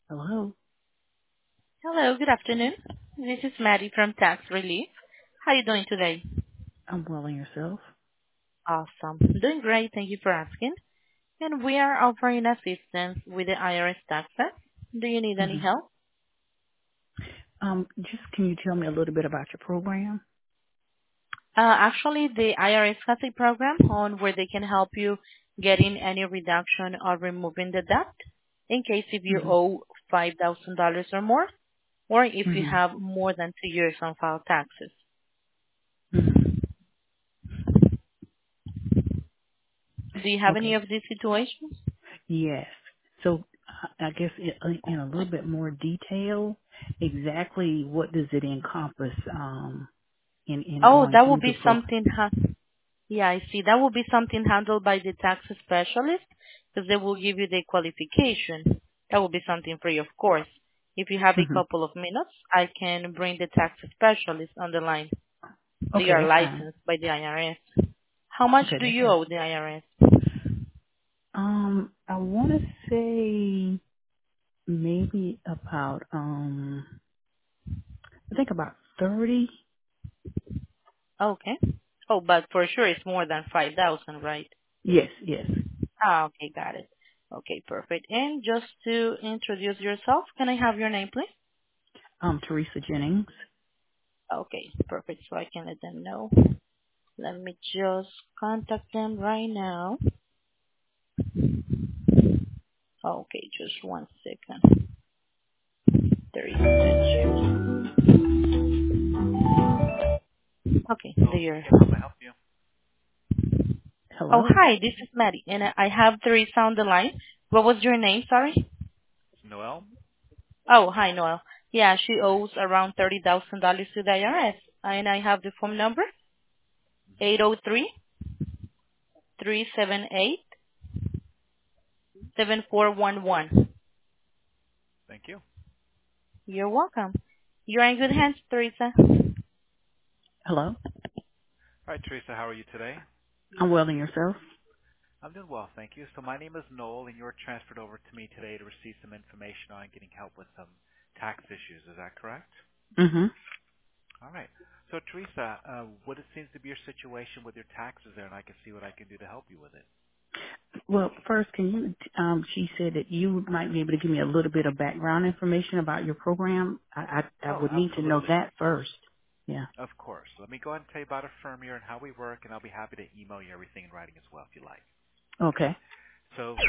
Hello. Hello, good afternoon. This is Maddie from Tax Relief. How are you doing today? I'm well and yourself. Awesome. Doing great, thank you for asking. And we are offering assistance with the IRS taxes. Do you need any hmm help? just can you tell me a little bit about your program? Actually, the IRS has a program on where they can help you getting any reduction or removing the debt in case if you hmm owe $5,000 or more, or if you hmm have more than 2 years on file taxes. hmm Do you have any Okay. of these situations? Yes. So I guess in a little bit more detail, exactly what does it encompass in Oh, going that will through the be program? something. Yeah, I see. That will be something handled by the tax specialist because they will give you the qualification. That will be something free, of course. If you have a hmm couple of minutes, I can bring the tax specialist on the line. They Okay, are that's fine. licensed by the IRS. How much Okay, do that's you fine. owe the IRS? I want to say maybe about I think about 30. Okay. Oh, but for sure it's more than 5,000, right? Yes, yes. Ah, okay, got it. Okay, perfect. And just to introduce yourself, can I have your name, please? Teresa Jennings. Okay, perfect. So I can let them know. Let me just contact them right now. Okay, just one second. There is a Okay, there. Oh, Hello. hi, this is Maddie, and I have Teresa on the line. What was your name, sorry? Oh, hi, Noel. Yeah, she owes around $30,000 to the IRS, and I have the phone number, 803-378-7411. You're welcome. You're in good hands, Teresa. Hello. I'm well and yourself. Mhm. Well, first, can you? She said that you might be able to give me a little bit of background information about your program. I would need to know that first. Yeah. Okay.